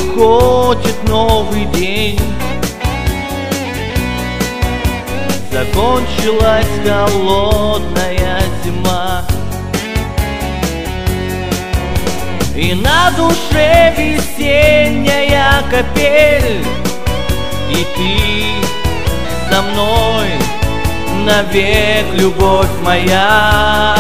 приходит новый день. Закончилась холодная зима, и на душе весенняя капель. И ты со мной навек, любовь моя.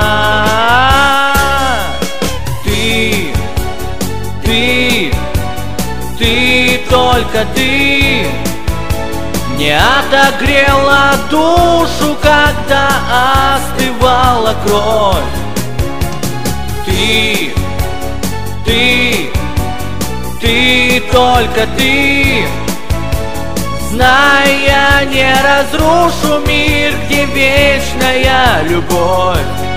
Ты, только ты не отогрела душу, когда остывала кровь. Ты, только ты. Знай, я не разрушу мир, где вечная любовь.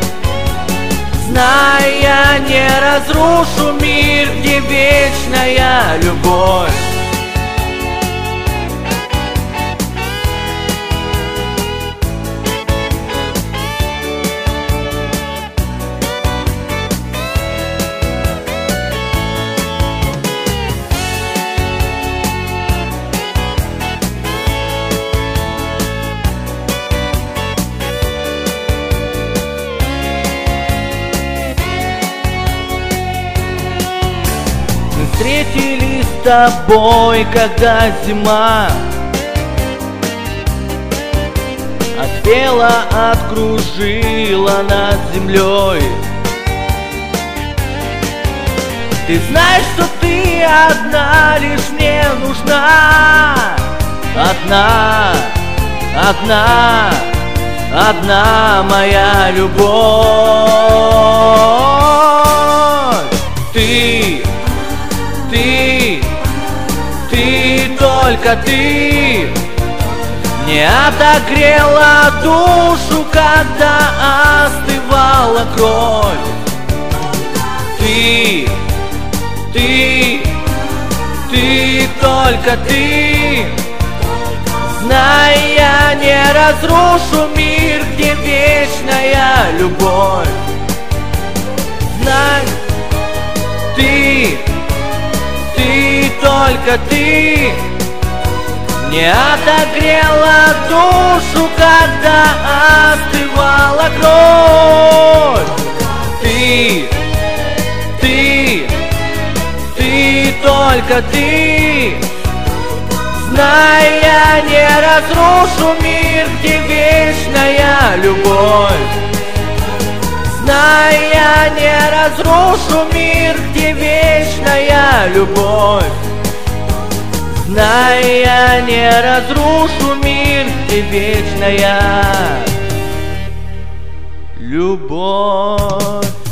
Знай, я не разрушу мир, где вечная любовь. Встретились с тобой, когда зима отпела, откружила над землей. Ты знаешь, что ты одна лишь мне нужна. Одна моя любовь. Ты, только ты не отогрела душу, когда остывала кровь. Ты, только ты. Знай, я не разрушу мир, где вечная любовь. Знай, ты, только ты не отогрела душу, когда остывала кровь. Ты, только ты. Знай, я не разрушу мир, где вечная любовь. Знай, я не разрушу мир, где вечная любовь. Знай, я не разрушу мир, где вечная любовь.